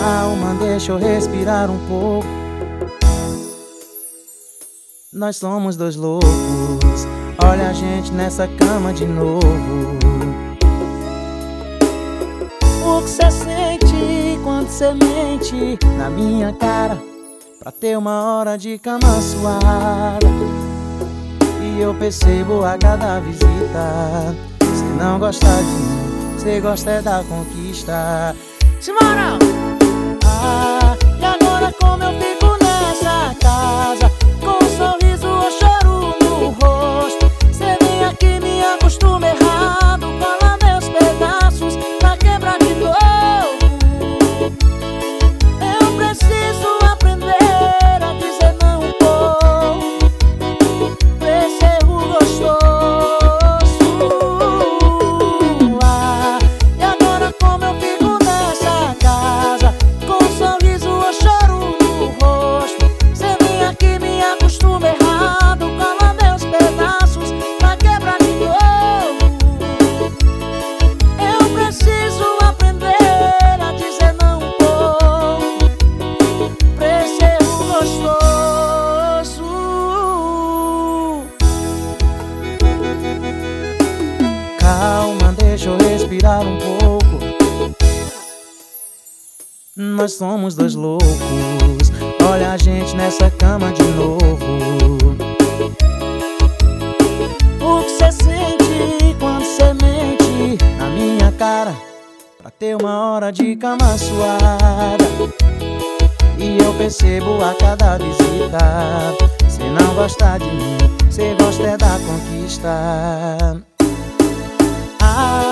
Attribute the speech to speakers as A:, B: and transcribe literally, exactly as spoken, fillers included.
A: Calma, deixa eu respirar um pouco. Nós somos dois loucos. Olha a gente nessa cama de novo. O que cê sente quando cê mente na minha cara, pra ter uma hora de cama suada? E eu percebo a cada visita, cê não gosta de mim, cê gosta é da conquista. Simbora! Ah, e agora como eu fico nessa casa, com um sorriso ou choro no rosto? Cê vem aqui, me acostuma errado, cola meus pedaços pra quebrar de novo. Eu preciso aprender a dizer não um pouco pra esse erro gostoso. Ah, e agora como eu fico nessa casa, com um sorriso ou choro no rosto? Cê vem aqui, me acostuma errado, cola meus pedaços pra quebrar de novo. Eu preciso aprender a dizer não um pouco pra esse erro gostoso. Calma, deixa eu respirar um pouco. Nós somos dois loucos. Olha a gente nessa cama de novo. O que cê sente quando cê mente na minha cara, pra ter uma hora de cama suada? E eu percebo a cada visita, cê não gosta de mim, cê gosta é da conquista. Ah,